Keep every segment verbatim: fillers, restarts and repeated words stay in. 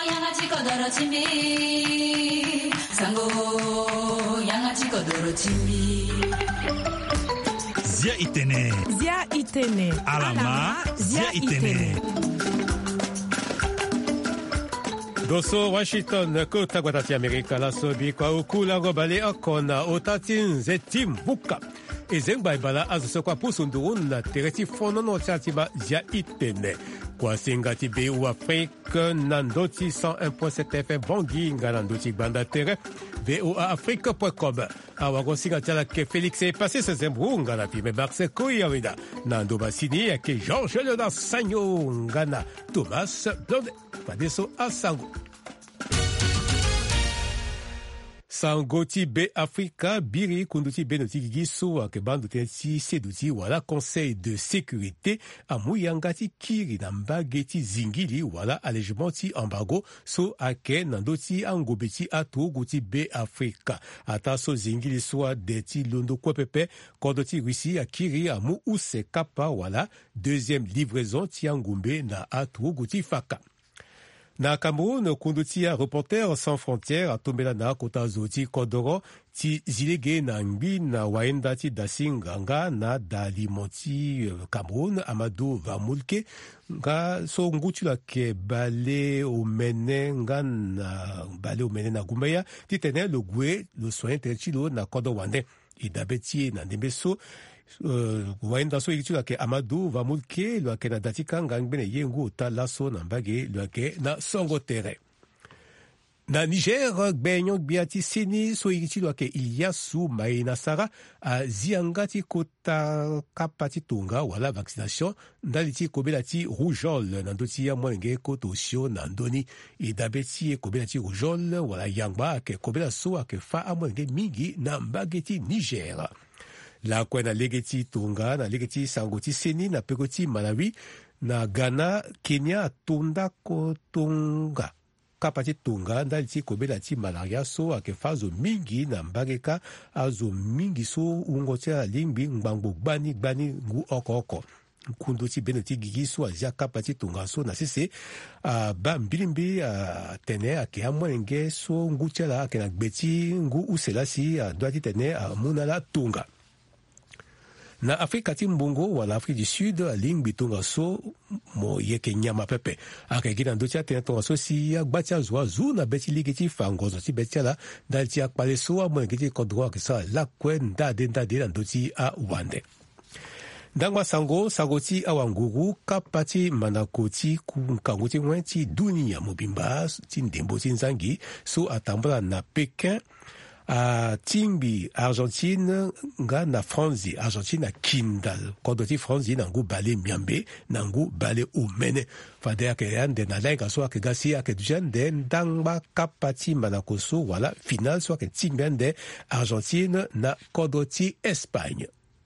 양아치 거더러 침비 상고 양아치 거더러 침비 Zia Itene. Zia Itene. Alama Zia Itene. Doso Washington ko tagwatati Amerika la sobi kwa ukula go bale akona otatin zetim buka. Ezeng baibala azo kwa pusundurun na tereti fono no chatiba Zia Itene. Kwa singati be u Afrique nandoti cent un point sept F M Bangui nganandoti banda tere v o a afrique point com. Awago singati la ke Félix est passé ce zembru ngana pime Barse Koyawida nando basini ya ke Georges Leonard Sagno ngana Thomas Blonde Padeso Asango. Sangoti be Africa biri kunduti be noti gigiso ke bandu teti seduti wala conseil de sécurité amuyangati kiri na mbageti zingili wala allègement ti embargo so ake nandoti angobeti atogoti be Africa ata so zingili so deti londo kwepepe kodoti Russie akiri amu use kapa wala deuxième livraison ti angombe na atogoti faka. Na Cameroun, kundutia Reporters sans frontières atombela na kota zoti kodoro ti zilege na ngbi na waenda ti dasinganga na dalimoti Cameroun Amadou Vamulke nga so ngutu la ke bale omene nga na bale omene na gumeya ti tene le gwe le soin terchilo na kodo wande idabeti na ndembeso Uh, waenda so ikitu ke Amadou Vamulke lo ke na datika ngangbene yengu talaso na mbage lo ke na songo tere. Na Niger gbenyo biati sini so ikitu lo ke Iliasu Maina Sara a ziangati kota kapati tunga wala vaccination ndaliti kobelati rougeole na ndoti ya mwenge kotosio na ndoni idabeti kobelati rougeole wala yangba ke kobela so ke fa amwenge mingi na mbageti Niger. La kwena legeti tunga na legeti sangoti seni na pekoti Malawi na Ghana Kenya tunda kotunga kapati tunga ndaliti kobela ti malaria so akefazo mingi na mbageka azo mingi so ungotia lingbi ngbango gbani gbani ngu oko oko kundo ti benoti gigi so azia kapati tunga so na sese uh, ba mbilimbi uh, tene ake amwenge so ngutia la ake na gbeti ngu uselasi uh, doati tene uh, munala tunga. Na Afrika ti mbongo wala Afrique du Sud lingbi tonga so mo yeke nyama pepe ake gina ndoti atene tonga so si agbati azwa zu na beti ligeti fangozo ti beti ala dalti akpale so mo ngeti kodro ke sa la kwe ndade ndade na ndoti a wande. Dangwa sango sagoti awanguru kapati manakoti kunkangoti wenti dunia mobimba ti ndembo ti nzangi so atambula na Pekin a Timbi, Argentine, nga na Franzi, Argentine a Kindal. Kodoti Franzi nangu bale miambe, nangu bale umene. Fade ake yande na lenga so ake gasi ake dujende ndangba kapati manakoso wala final so ake Timbiande Argentine na Kodoti Espagne.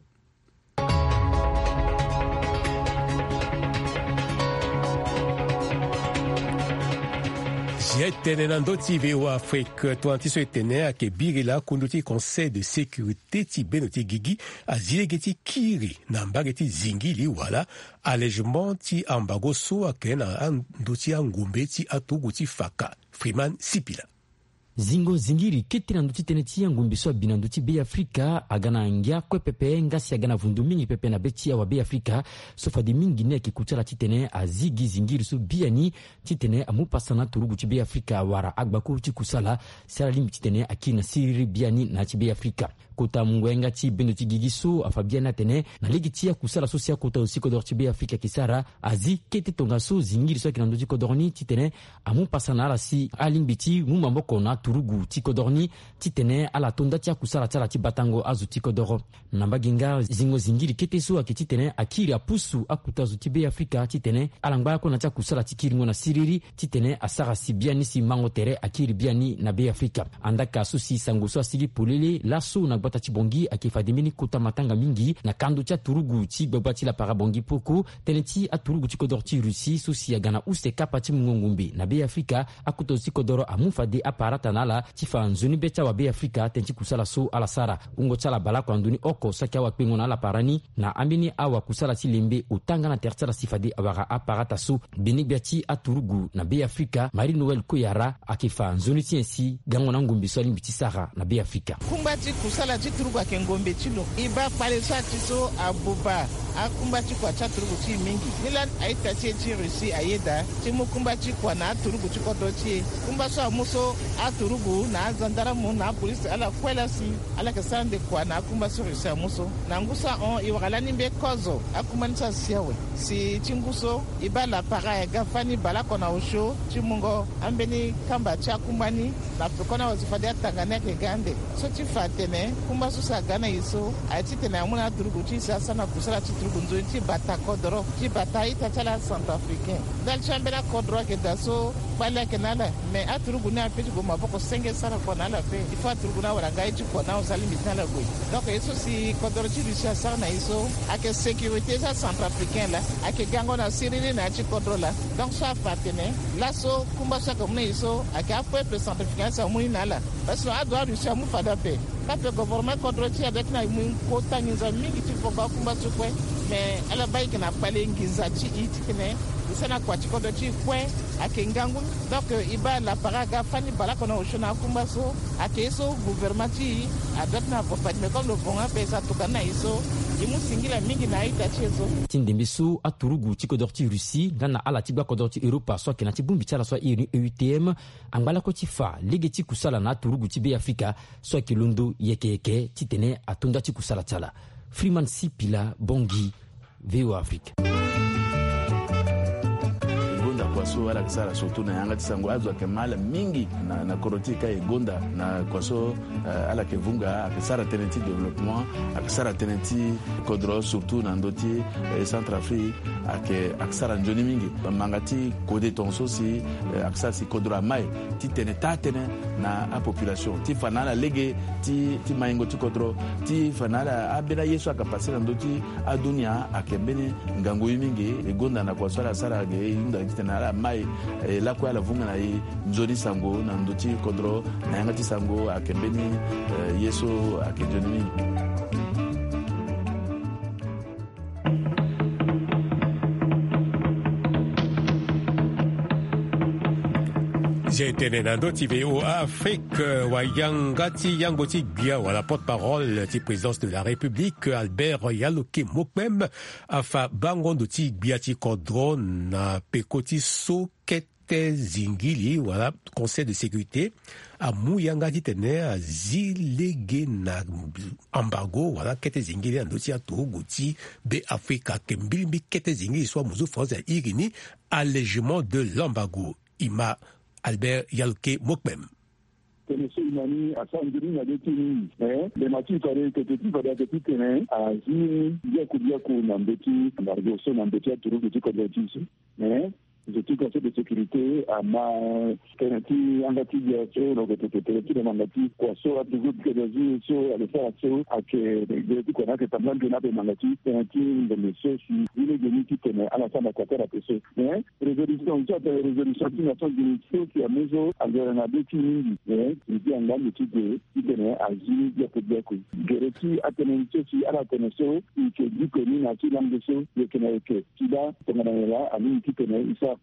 Tene nandoti V O A Afrique twantiso etene ake birila kunduti conseil de sécurité ti benoti gigi a zilegeti kiri na mbageti zingili wala allègement ti embargo so ake na anduti angombe ti atoguti faka Freeman Sipila. Zingo zingiri kiti na nduti teneti ya ngumbiso bina nduti be Afrika agana ngia kwe pepe ngasi agana vundu mingi pepe na beti ya wa be Afrika sofa di mingi ne kikuchala titene a zigi zingiri so biani titene amupasana turugu ti be Afrika wara agbako ti kusala sala limbi titene akina siri biani na ti be Afrika kota mwenga ti bendo ti gigiso afabiana tene na ligi ti ya kusala so sia kota usiko dor ti be Afrika kisara azi kete tonga so zingiri so kina nduti kodorni titene amupasana ala si alimbi ti mumamboko na turugu tiko dorni titene ala tonda tia kusala tala ti batango azu tiko doro namba ginga zingo zingiri kete so akiti tene akiri apusu akuta zu tibe Afrika titene alangba ko na tia kusala tikiri na siriri titene asara si biani si mango tere akiri biani na be Afrika andaka so si sango so asili polele laso na gbata ti bongi akifadimini kuta matanga mingi na kando tia turugu ti gbati la parabongi poko tene ti aturugu tiko dor ti Russie so si agana use kapati mungongumbi na be Afrika akuta tiko doro amufade aparata nala ti fa nzoni be ti awabe afrika tënë ti kusala so ala sara ungo ti ala bala kue andoni oko saki awakpengo na ala parani na ambeni awa kusala ti lembe o tanga na tere ti ala si fade awara apara ta so beni gbia ti aturugu na be afrika Marie Noël Koyara ayeke fa nzoni ti e si gango na ngombe so alingbi ti sara na be afrika kumba ti kusala ti turugu ayeke ngombe ti lo e ba kpale so ati so abuba akumba ti kua ti aturugu ti mingi ni la aita ti e ti Russie ayeda ti mu kumba ti kua na aturugu ti kodro ti e kumba so amu so aturugu na azandaramu na apolisi ala kuela si ala yeke sara nde kua na akumba so Russie amu so na ngu so ahon e wara lani mbe kozo akuma ni so asi awe si ti ngu so e ba la para e ga fani bala kona osho ti mungo ambeni kamba ti akumba ni na pe kona wazi fade atanga ni ayeke ga nde so ti fa tene kumba so so aga na e so aye ti tene amu na aturugu ti si asa na kusala ti turugu nzoni ti bata kodro ti bata aita ti ala centrafricain dali ti ambeni akodro ayeke da so kpale ayeke na ala me aturugu ni ape ti gue maboko senge sara kua na ala pe e fo aturugu ni awara nga ye ti kua na azo alingbi ti na ala gue donc e so si kodro ti Russie asara na ye so ayeke sécurité ti acentrafricain la ayeke gango na siriri na ya ti kodro la donc so afa tene la so kumba so ayeke mu na ye so ayeke apeuple centrafricain so amû ni na ala parce que ado aRussie amu fade ape kape gouvernement kodro ti adeti na mu kota nginza mingi ti fogo akumba so kue me ala ba yeke na kpale nginza ti e ti tene e sana kua ti kodro ti kue ayeke ngangu donc e ba lapara ga fani bala kona osho na akumba so ayeke ye so gouvernement ti adeti na vo fadi me comme le vonga mpe e sa tokani na ye so e mu singila mingi na aita ti e so ti ndembe so aturugu ti kodro ti Russie nga na ala ti gbia kodro ti Europa so ayeke na ti bungbi ti ala so e U T M angbala kue ti fa lege ti kusala na aturugu ti be afrika so ayeke londo yeke yeke ti tene atondua ti kusala ti ala Freeman Sipila Bongi V O Afrique kwaso ala kisara surtout na yanga tisango azwa ke mala mingi na na korotika e gonda na kwaso uh, ala ke vunga akisara tenenti développement akisara tenenti kodro surtout na ndoti eh, Centrafrique ake akisara njoni mingi mangati kode tonso si eh, akisara si kodro mai ti tene ta tene na a population ti fanala lege ti ti maingo ti kodro ti fanala abela yesu akapasi na ndoti adunia akembeni ngango mingi e gonda na kwaso ala sara ge yunda ti tene mai eh, la kwa la vunga na ye nzoni sango na ndoti kodro na yanga ti sango akembeni eh, yeso akenjoni J'ai été dans V O Afrique, Wayangati Yangoti Bia, la porte-parole de présidence de la République, Albert Yaloke Mokwem, Afa Bangondoti Biati Kodron, na Pekoti So Kete Zingili, voilà, Conseil de sécurité, à Mouyangati Tene, à Zilege na embargo, voilà, Kete Zingili, en dossier à Tougouti, B Africa, Kembilbi Kete Zingili, soit Mouzou France et Irini, allègement de l'embargo. Ima Albert Yalke Mokwem. Teneso inani asangiri na detini eh le mati kare keteti bada ketiti ne azi yaku yaku na mbeti embargo so na mbeti aturugu ti kodotisi eh je suis conseil de sécurité à ma tenati angati ya so lo que te te te mangati kwa so atugu ke dozi so ale fa so ake de de ko na ke tamlan de na be mangati tenati de le so si ile de ni ki tene ala sana kwa tera peso eh résolution ça de résolution qui na son de qui a meso alors na de ti ni eh di anga mi ti de ti tene azi ya ko de ko gereti atene so si ala tene so ke di ko ni na ti lambe so ye ke na ke ti da tena la ami ti tene isa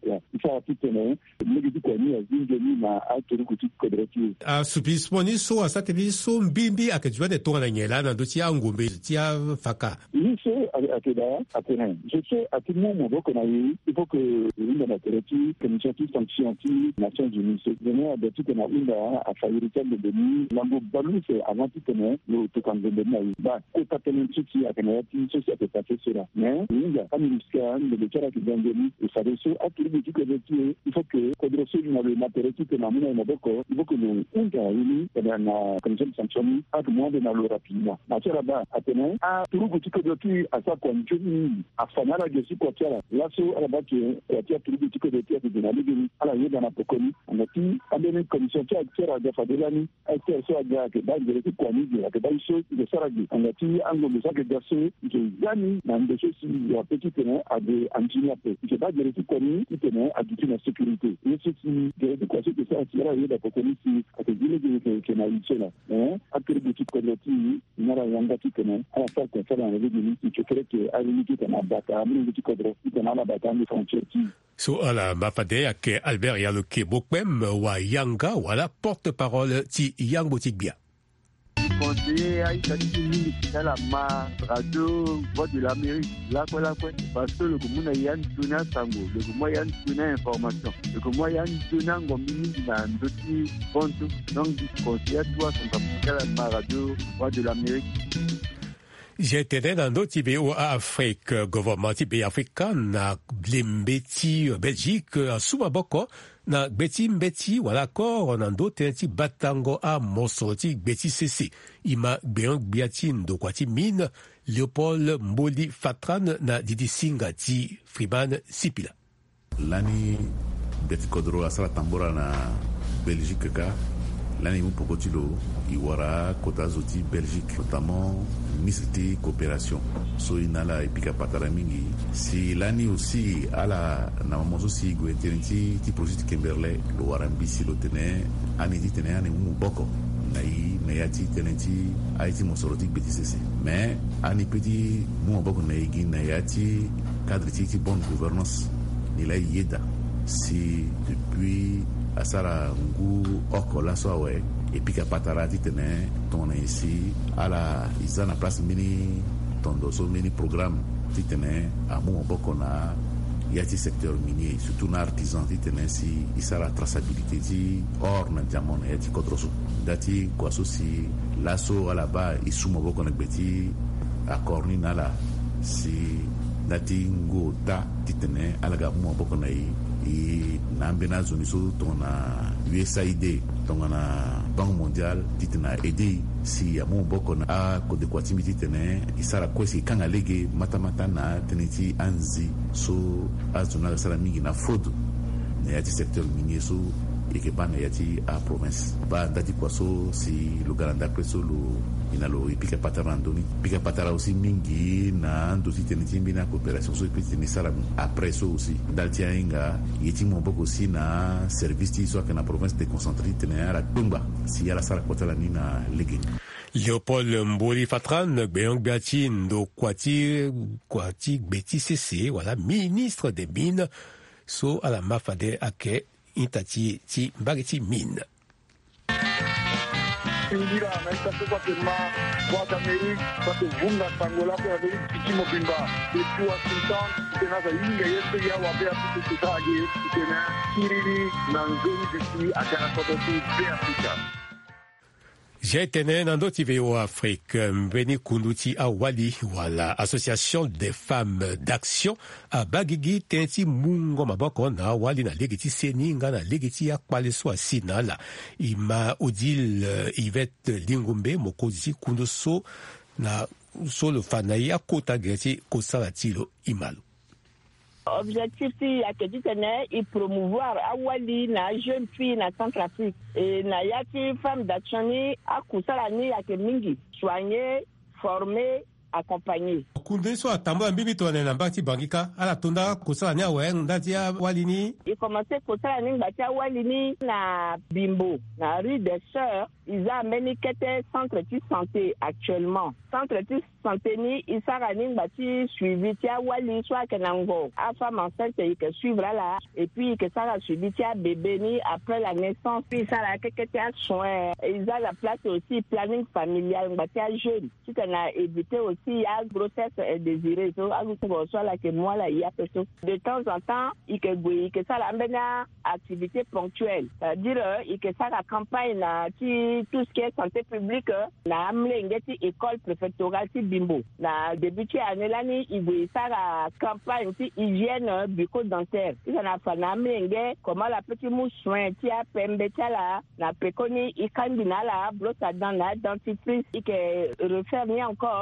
a supismoni so a sateli so mbimbi akejua de tonga nyela na do tia ngombe tia faka ni so akeda atene je sais à tout le monde donc on a eu il faut que une na tereti commission de sanction qui Nations Unies se venait de tout na unda a faillir de demi lambo balu c'est avant tout tene le tout quand de demi ba ko tatene tiki akena ti so c'est pas fait cela mais il y a pas de scan de cara qui vient de lui et ça reçoit il faut que Kodro Sud na le matériel qui na muna na boko il faut que nous on gagne na commission de sanction à tout le monde na le rapidement na tera ba atene a turugu ti Kodro ti asa asa kwa njuni afanara gesi kwa tiara laso ala baki kwa tiara turubi tiko de tiara de na ligini ala yeda na pokoni anati abene commission tia tiara de fadelani tia so aga ke ba ngere kwa niji ke ba so de saragi anati ango de sake gaso ke yani na ndesho si ya petit terrain a de engineer pe ke ba ngere kwa ni terrain a de na sécurité yesu si de kwa so ke sa tiara yeda pokoni si ate dile de ke na ichela eh akere de tiko de ti nara yanga tikene ala fa ko fa na ligini ke kere ke ali ki na bata mini ki kodro na la bata ni frontière ki so ala mafade ake Albert Yaloke Bokwem wa Yanga wala porte-parole ti Yang Botikbia. Conseiller à Italie, c'est la ma radio voix de l'Amérique. Là quoi là quoi parce que le commun y a une donnée sango, le commun y a une donnée information, le commun y a une donnée ngomini na ndoti compte donc conseiller toi son pas la radio voix de l'Amérique. J'étais dans d'autres pays en Afrique, gouvernement pays africain, na Blembeti, Belgique, Soumaboko, na Beti Mbeti, ou l'accord, na d'autres petits batango à Mossoroti, Beti C C, ima Béang Biatin, do Kwati Mine, Léopold Mboli Fatran, na Didi Singati, Freeman Sipila. Lani Beti Kodro asala tambora na Belgique ka, lani Mupokotilo, Iwara, Kota Zoti, Belgique, notamment Misiti Coopération. So inala epika patara mingi. Si lani aussi ala na mamoso si gwetenti ti projet Kimberley lo warambisi lo tene anidi tene ane mu boko. Nai nayati tenenti aiti mosoroti beti sese. Mais ani peti mu boko naigi nayati cadre ti bonne gouvernance ni la yeda. Si depuis asara ngu okola so awe epika patara ti tene tona ici ala izana place mini tondo so mini programme ti tene amu boko na yati secteur minier surtout na artisan ti tene si isara traçabilité ti or na diamond yati kodroso dati kwaso si laso ala ba isumo boko na beti akorni na la si dati ngo ta ti tene ala ga mu boko na i i nambena zoni so tona U S A I D tona Banque mondiale titena aider si ya mo boko na a ko de kwatimi titene isara kwesi kanga lege mata mata na teneti anzi so azuna sala mingi na fodo na yati secteur minier so eke bana yati a province ba dati kwaso si lugaranda preso lo inalo ipika patara ndoni pika patara aussi mingi na ndo teneti mbina coopération so ipiti ni sara après so aussi daltia inga yeti mo boko si na service ti so na province de concentré tenera tumba si yala sara kotala ni na lege Léopold Mboli Fatran, Béang Biatin, do Kwati, Kwati Beti C C, voilà, ministre des Mines, so à la mafade ake intati ti bageti mine. Indira na itaso kwa tema kwa Amerika kwa vunga tangola kwa Amerika kichimo pimba yetu Washington tena za inga yetu ya wabe apu tutaje tena kiriri na ngoni diki akana kwa tu Afrika. J'étais dans d'autres pays en Afrique, Mbeni Kunduti Awali, voilà, Association des femmes d'action, à Bagigi, Tenti Mungo Maboko, na Wali, na Legiti Seninga, na Legiti Akwaleso Sinala, Ima Odile Yvette Lingombe, Mokozi Kundoso, na Solo Fanaïa Kota Greti, Kosaratilo Imalo. Objectif ti ya ke titene i promouvoir awali na jeune fille na Centrafrique et na yati femme d'action ni akusala ni ya ke mingi soigner former accompagner kunde so atambo mbimi to na mbati bangika ala tonda kusala ni awe ndati awali ni i commencer kusala ni ngati awali ni na Bimbo na rue des Sœurs ils ont amené kete centre de santé actuellement centre de santé ni isara ni ngati suivi tia wali soit que nango a femme enceinte et que suivre là et puis que ça a suivi tia bébé ni après la naissance puis ça la kete tia soin ils ont la place aussi planning familial ngati jeune si tu as évité aussi à grossesse désirée so a ko soit là que moi là il y a plutôt de temps en temps il que goui que ça la mbena activité ponctuelle c'est-à-dire il que ça la campagne na ti tout ce qui est santé publique na amle ngeti école préfectorale ti Bimbo na début ti année l'année il veut ça la campagne ti hygiène bucco-dentaire il na fa na amle nge comment la petit mou soin ti a pembe ti la na pekoni ikandi na la brosse à dents na dentifrice il que refaire ni encore na moitié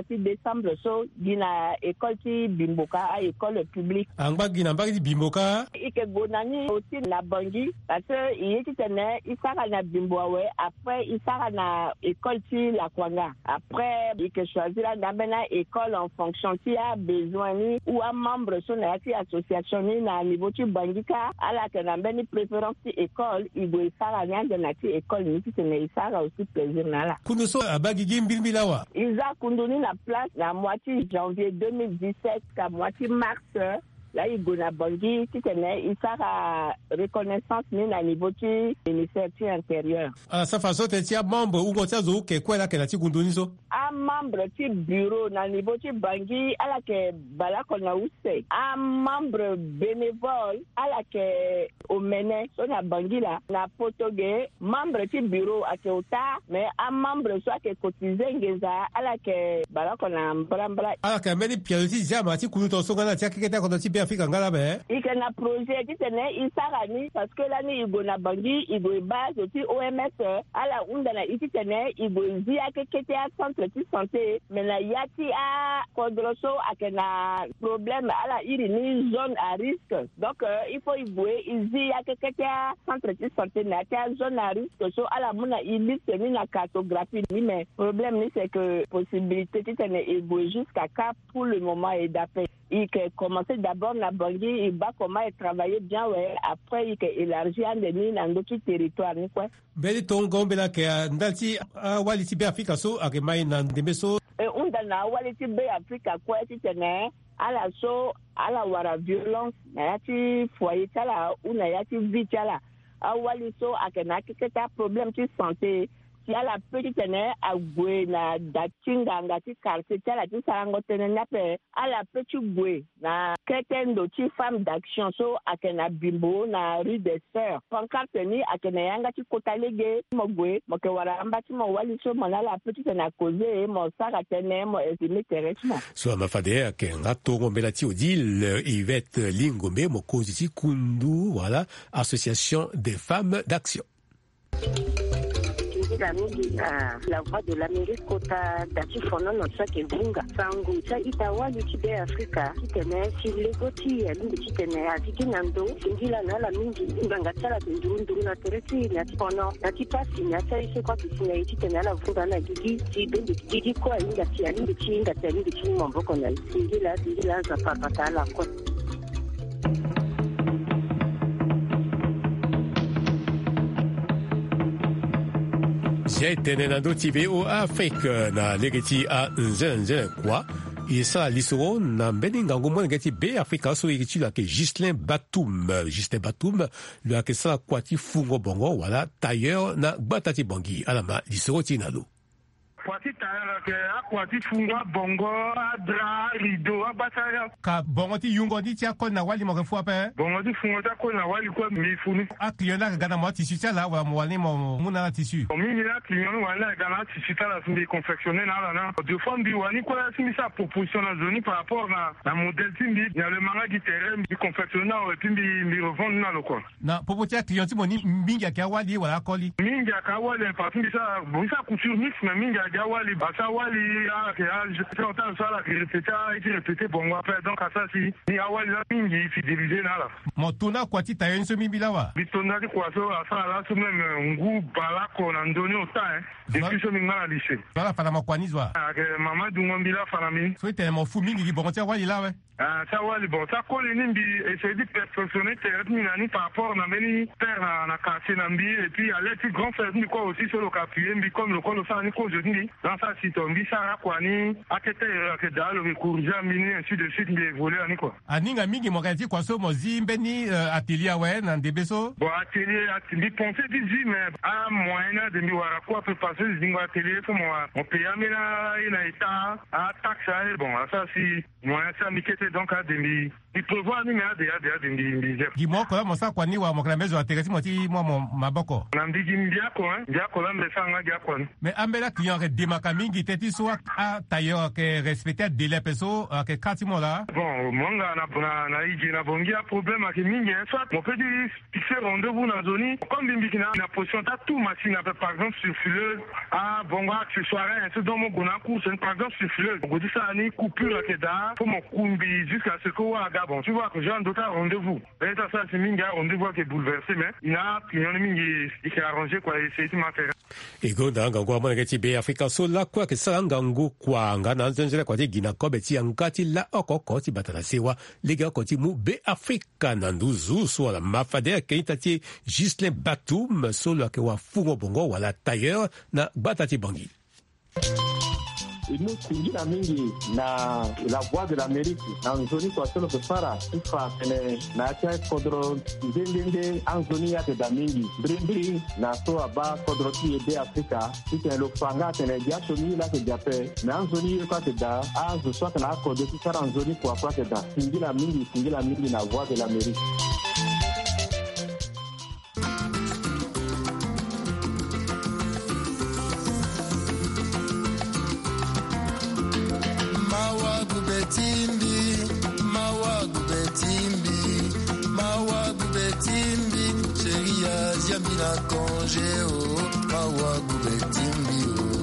ti décembre so gina école ti Bimboka a école publique angba gina mbaki ti Bimboka ike gonani aussi na Bangui parce que il ti tene isaka na Bimboawe après isaka na école ti Lakwanga après ike choisir na bena école en fonction ti a besoin ni ou a membre so na ti association ni na niveau ti Bangui ka ala ke na beni préférence ti école igo isaka nyande na ti école ni ti tene isaka aussi plaisir na la kundu so abagi gimbilbila wa Isa kunduni na place na moitié janvier deux mille dix-sept ka moitié mars là il gona Bangui ti tene isaka reconnaissance ni na niveau ti ministère ti intérieur ala sa façon te ti a membre ou ngotia zo ke kwela ke na ti kunduni so a membre ti bureau na niveau ti Bangui ala ke bala kona use a membre bénévole ala ke omene so na Bangui la na potoge membre ti bureau ake ota mais a membre so ake cotiser ngeza ala ke bala kona mbrambra ala ke meni pialuti jama ti kunu to so ngana ti akeketa kono ti Afrika ngala be ike na projet ti tene isaka ni parce que là ni igo na Bangui igo base ti O M S ala unda na iti tene igo zia kekete a centre ti santé mais na yati a kodroso akena problème ala iri ni zone à risque donc euh, il faut igwe izi ya kekete a centre ti santé na ta zone à risque so ala muna iliste ni na cartographie ni mais problème ni c'est que possibilité ti tene igo jusqu'à cas pour le moment est d'appel il a commencé d'abord na Bangui, il va comment il travailler bien ouais après il a élargi en demi dans d'autres territoires ni quoi beli tongo bela ke ndalti wali ti be Afrika so ake mai na ndembe so e unda na wali ti be Afrika kwa ti tene ala so ala wara violence na yati foyer tala una yati vitala awali so ake na keketa problème ti santé si ala petite ne agwe na datinga ngati quartier tala ti sarango tene nape ala petit gwe na ketendo ti femme d'action so akena Bimbo na rue des Sœurs pancarte ni akena yanga ti kotalege mo gwe mo ke wara amba ti mo wali so mo la petite na cause mo sara tene mo esime terrestre so ma fade ke ngato ngombela ti odil Yvette Lingombe mo cause ti kundu voilà association des femmes d'action la mingi uh, la voix de l'Amérique kota dati fono no sake bunga sangu sa itawa yutibe Afrika kitene si legoti ya lingi kitene atiki nando singila na la mingi nganga tsala ndurundu na tereti na fono na tipasi na sai se kwa kisina kitene la vunda na gigi si bendi gigi kwa inga ti ya lingi ti inga ti ya lingi ti mboko na singila singila za papata la kwa J'ai été dans d'autres V O Afrique na legeti a nze nze kwa isa lisoro na beninga ngomo ngati be Afrika so igiti la ke Gislin Batum Gislin Batum le ke sala kwati fungo bongo wala tailleur na batati Bangui alama lisoro tinalo kwati tailleur ke akwati fungo bongo adra rido abataya ka bongo ti yungo di tia kon na wali mo refu ape bongo ti fungo ta kon na wali ko mi funu a client na gana mo tissu ta la wala mo wali mo muna na tissu o mi ni la client wala gana tissu ta la sindi confectionner na la na de fois bi wani ko la sindi sa proposition na zoni par rapport na na modèle timbi il y a le manga qui terrain bi confectionner et puis bi bi revendre na lo ko na proposition client ti mo ni mingi ka wali wala koli mingi ka wali parce que ça bon ça couture mix mais mingi ka wali basa wali a ke a je suis en train de ça la répéter et répéter bon après donc à ça si ni awali la mingi fidéliser na la mo tuna kwati tailleur so mi bilawa bitona ki kwa so asa la so même ngu balako na ndoni ota hein depuis so minga la lycée bala fala makwanizwa ke mama dungombila fala mi so ite mo fu mingi bon tia wali la we ah ça wali bon ça colle nimbi essayer de perfectionner terre minani par rapport na meni terre na quartier nambi et puis à l'étude grand frère ni quoi aussi sur le capuer mbi comme le col ça ni ko je dis dans ça si tombi ça kwani akete ke dalo ke kurja mini ainsi de suite mbi voler ani quoi aninga mingi mo kati kwa so mo zimbe ni atelier we na ndebeso bon atelier atelier penser dit mais à moyen de mi wara quoi peut passer zingo atelier pour moi on paye amena ina état à taxe bon ça si moyen ça mi kete donc à demi il prévoit ni mais à à demi gimo ko mo sa kwani wa mo kana mezo ateresi mo ti mo maboko na mbigi mbia ko hein mbia ko la mbesa nga dia ko mais ambela client ke demaka mingi teti so a tailleur ke respecter délai peso ke katimo la. Bon, mwanga na na na ije na bongi a problème ak mingi soit on peut dire fixer rendez-vous na zoni comme bimbiki na na position ta tout machine par exemple sur fileuse a bongo accessoire ainsi dans mon gona course par exemple sur fileuse. On dit ça ni coupure ke da pour mon kumbi jusqu'à ce que wa ga bon tu vois que j'ai un d'autres rendez-vous. Et ça ça c'est mingi rendez-vous qui est bouleversé mais il a client mingi il s'est arrangé quoi c'est ma faire. Ego ndanga kwa mwana keti be Afrika so la kwa ke salanga ngo kwa nga na nzenzela kwa te gina kobe ti angati la okoko ti batala sewa lega ko ti mu be Afrika na nduzu so la mafade ke itati Gislin Batum so la ke wa fungo bongo wala tailleur na batati bangi. Inusingira mingi na la voix de l'Amérique na nzoni kwa solo kufara ifa kene na cha kodro ndende anzoni ya da mingi brimbri na so aba kodro ti de Afrika ite lo fanga tene dia soni la ke jape na anzoni kwa te da azu so na kodro ti sara anzoni kwa kwa te da singira mingi singira mingi na voix de l'Amérique. Mina congé oh mawa gubetimbi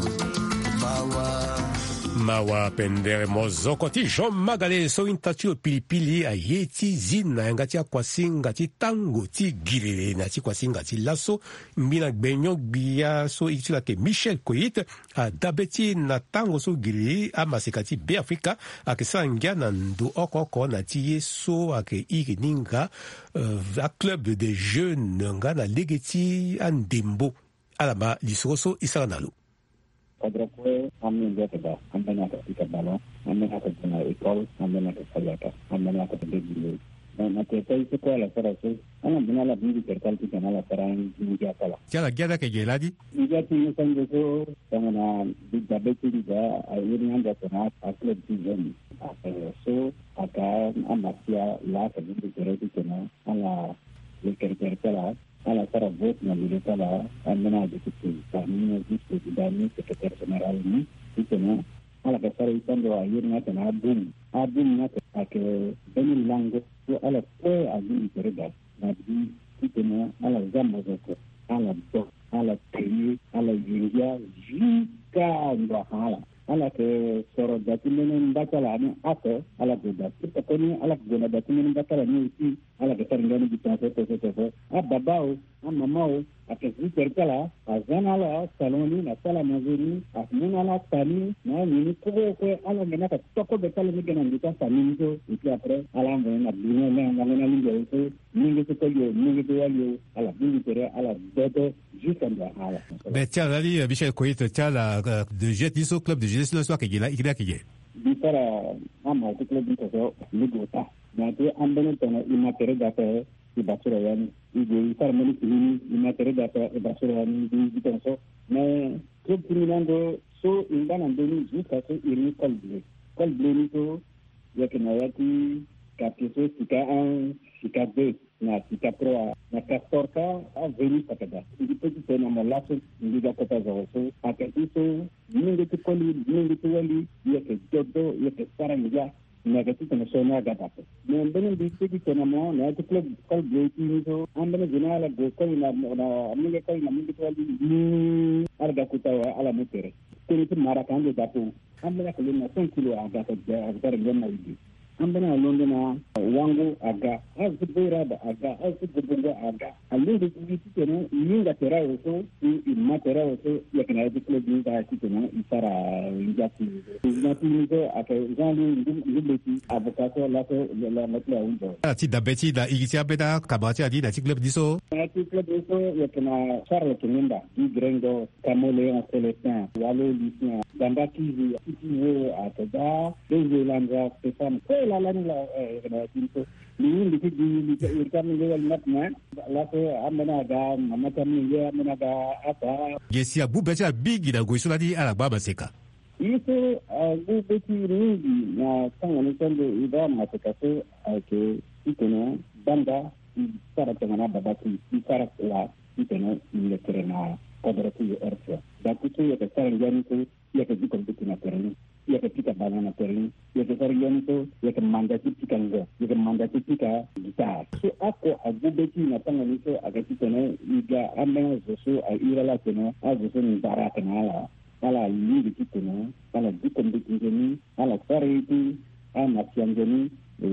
oh mawa mawa pendere mozoko ti Jean Magale so intati o pilipili a yeti zina ngati akwasinga ti tango ti gilele na ti kwasinga ti laso mbina gbenyo gbia so itila ke Michel Koyit a dabeti na tango so gilele a masekati be Afrika a kesangya na ndo okoko na ti yeso a ke iri ninga uh, a club de jeunes nga na legeti andembo alama lisoroso isaranalo. Kadrakwe amne jata amna ka tika balo amna ka tuna ekol amna ka sayata amna ka degile na te tai se ko la sara so ana bina la bindi terkal ti kana la sara ni ja kala jala gada ke geladi ni ja ti sango so tamana di dabeti da ayiri anda tona akle ti zoni so aka amasia la ka bindi terkal kana ala le terkala ala sara vote na militala amena de kitu tamina jisto dani secretaire general ni itena ala ka sara itando ayiri na tana bum abum na ka ke beni lango so ala ko agin tereda na di itena ala zambo ko ala to ala tei ala yinja jika ndo hala ala ke soro dati menen batala ni ato ala ko dati ko ni ala ko na dati menen batala ni ti ala ke tarngani di tanse to to to ababao amamao akezi terkala azana la saloni na sala mazuri afuna la tani na ni ko ko ala mena ka toko betala ni gena ndita tani nzo ipi apre ala mena bino na ngana ni nzo ni ngi ko yo ni ngi yo ala bini tere ala dodo jusqu'à ala ben tiens ali Michel Koyit tiens la de jet diso club de jeunesse le soir que gila ikida kige bitara ama ko club ko so ligota na te ambene tona imatere data i basura yani ide farmani kini imatere data e basura yani di ditonso mais club criminando so indana ndeni jusqu'à ce il colble colble ni to yakina yati kapito sika un sika deux na sika trois na kastorka a veni pakada idi petit tena malaso ndiga kota zo so akati so ninge to koli ninge to wali yake jodo yake saranga negatif na sona gata me mbene di tigi tena mo na to club kal breaki ni so ambene ginala go ko na na aminge ko na mingi to wali ni arga kutawa ala mutere kuni to marakande dapo ambene ko na cinq kilo aga to aga ngena idi ambana londo na wangu aga azubira da aga azubunga aga alinde kiti tena ninga tera oso i matera oso yakina ya kile dinga kitena isara injati injati nizo aka zandu ndubeti avocato la ko la matla undo ati dabeti da igisia beta kabati adi da club diso ati club diso yakina Charles Kinenda di Grengo Kamole en Celestin walo lisna danda kizi kiti atada dezelanga Stefan la la la eh tinto ni ndi di di irkan ni wal natna la ko amana ga mamata ni ya amana ga apa yesi abu becha big da go isolati ala baba seka isso abu beti ni na tanga ni tando ida mataka so ake itena banda para tanga baba ki para la itena ni le terena kodoroti yo erfo da kutu yo ke sarangani ko yo ke dikon dikina perni yo ke pika banana perni yo ke sarangani ko yo ke mandati pika ngo yo ke mandati pika gitar so ako agubeti na tangani so agati tene iga amenga so a irala tene azo ni baraka na ala ala liri kitene ala dikon dikini ala sariti ana tiangeni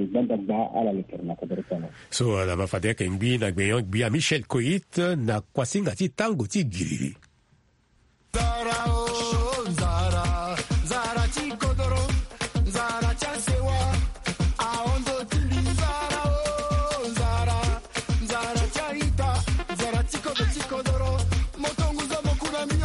so ala mafade ke ngbi na gbeyon gbi a Michel Koit na kwasinga ti tango ti giriri Zara oh Zara Zara ti kodoro Zara cha sewa aondo tili Zara oh Zara Zara cha ita Zara ti kodoro ti kodoro motongu za mokuna mio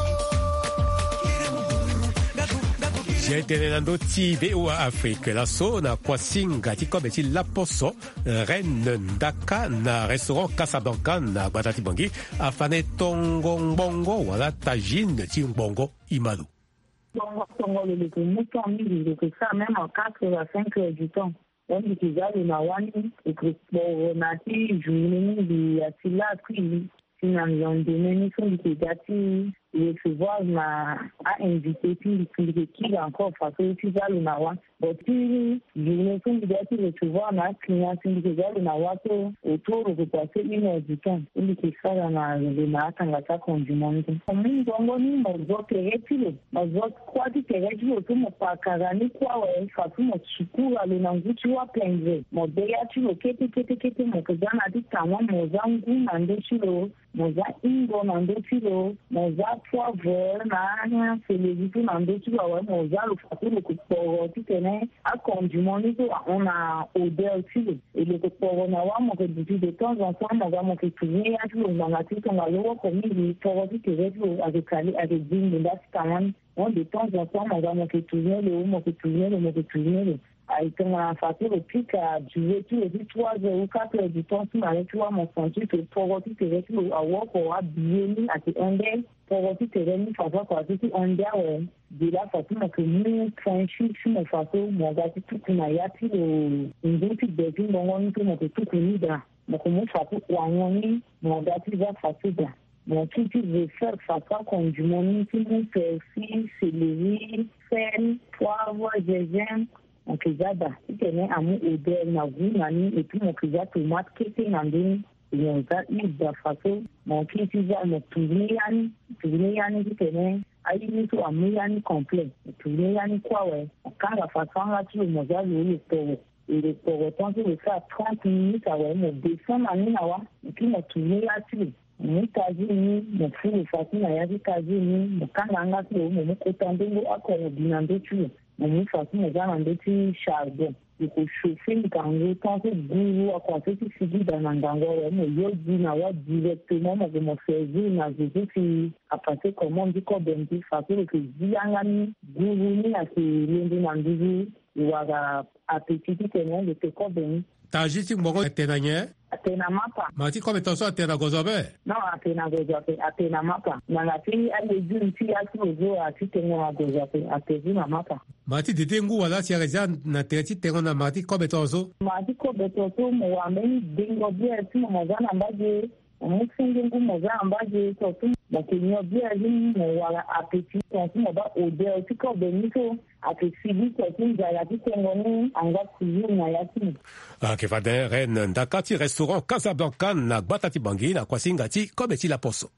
Jetenenando ti V O A Afrique la so na kwasinga ti kobe ti laposo reine ndaka na restaurant Casablanca na Batati Bangi afane tongo mbongo wala tagine ti mbongo imadu. Tongo tongo le le mouton mi le que ça même en quatre à cinq heures du temps. On utilise na wani et que pour na ti journée di atila qui sina ndene ni so di dati recevoir na a invité puis qui encore parce que tu vas le nawa but puis je ne sais pas si recevoir na client si tu vas le nawa to autour de passer une heure du temps il qui ça na le na tanga ta condumonde comme bongo ni mozo keretile mozo kwa ti keretile to mo pa karani kwa we fa tu mo chukura le na nguchi wa penze mo beya ti lo kete kete kete mo kazana ti tawa mo zangu na ndo chilo mo za ingo na ndo chilo mo za poivre na c'est les vies dans deux tu vois mon zal au fait le pour tu connais à conduire on a odeur aussi et le pour na wa mon que de temps en temps on va mon que tourner à tout dans la tête on va le voir comme il pour tu que avec aller avec din là quand même on de temps en temps on va mon que tourner le mon que tourner le mon que tourner avec un facteur le pic à durer tous les trois heures ou quatre heures du temps tu m'as tu vois mon senti que pour tu que tu à voir pour bien à te ender pour tu que tu favor pour tu ender de la façon que nous franchis sur mon façon mon gars tout qu'on a ya puis le une petite bébé donc on peut monter tout connu là donc mon façon on est mon gars tu vas faire ça mon tout tu veux faire façon qu'on du monde qui nous fait aussi céleri sel poivre gingembre on kizaba ikene amu odeur na goût nani et puis mon kizaba tomate kete nandini on za iba faso mon kizaba mo tourner yani tourner yani ikene ayi ni to amu yani complet tourner yani kwa we quand la façon là tu mo za le poro et le poro tant que ça trente minutes awa mo descend nani na wa puis mo tourner là tu ni kazi ni mo fulu faso na ya kazi ni mo kanga nga tu mo mo kotandngo akoro binando tu mon façon de voir un petit charbon il faut chauffer le kango tant que goût à quoi c'est fini dans un kango mais yo dit na wa directement moi je me faisais na je dis à passer comment dit quoi ben dit façon que diangani goût ni à ce lundi nandizi wa appétit tellement de te quoi ben tajiti mbongo tenanye atena mapa mati comme ton so atena gozobe non atena gozobe atena mapa na la fille elle dit une fille à tout zo à tout tenir gozobe atena mapa mati detengu wala si reja na teti tengo na mati comme ton so mati comme ton so mo ameni dengo bien si mo zana mbaje mo singu mo zana mbaje so tu ba kenyo bien ni mo wala appétit ton mo ba odeur ti ko benito akisidi kwa tinja ya tengo ni anga kuyu na yati ah ke fade ren ndakati restaurant Casablanca na Batati Bangi na kwasingati comme ti la poso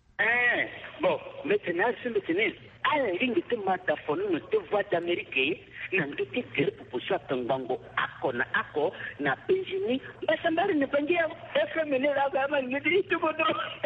eh bon maintenant c'est le tennis à la ligne de mataphone ne te voix d'Amérique na ndote kere proposition tangango ako na ako na penjini basambari ne pangia F M ne la gama ne dit tout bon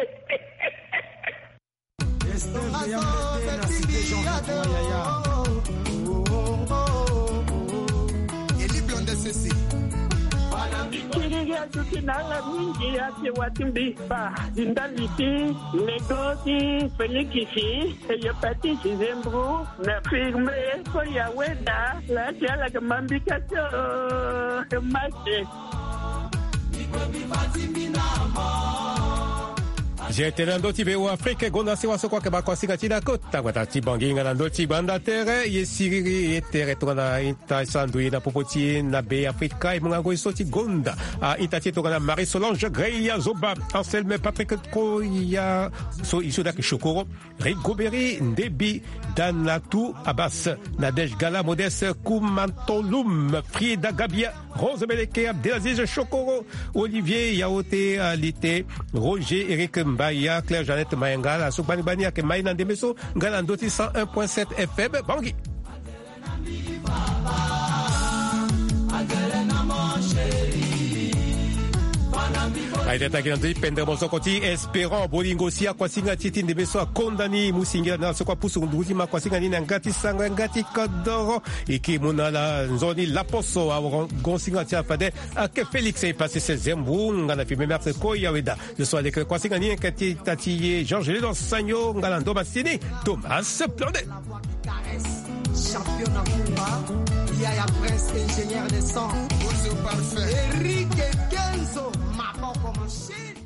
Kiriya tukinala mingi ati watimbi pa indaliti negozi felikisi eyopati zembru na firme ko ya weda la tiala kamambika to mache Jete na ndoti be wa Afrika gonda se waso kwa ke ba kwa singa tina kota kwa tati banginga na ndoti banda tere ye siriri etere tona ita sandu na popoti na be Afrika e munga isoti gonda a itati tona Marie Solange Greya Zoba Anselme Patrick Koya so isuda ke Shokoro Rigoberi Ndebi Danatu Abbas Nadej Gala Modeste Koumantolum Frida Gabia Rose Beleke Abdelaziz Shokoro Olivier Yaote Alite Roger Eric Mbaya Claire Jeannette Mayangala Soukbani Bani Ake Maïna Ndemeso Ngalandoti cent un point sept F M Bangui. Aideta kinanzi pendre moso koti Espérant bolingo sia kwa singa titi Ndemeso akondani musingira na sokwa pusu nduzima kwa singa nina ngati sanga ngati kodoro iki munala nzoni laposo a gonsinga tia fade ake Félix e passé ses zembunga na filme merci ko yaweda je sois avec kwa singa nina kati tatiye Georges Lédon Sagno ngalando Bassini Thomas Plondé champion Kumba Yaya Prince ingénieur de son Ozo parfait Eric Kenzo ma comme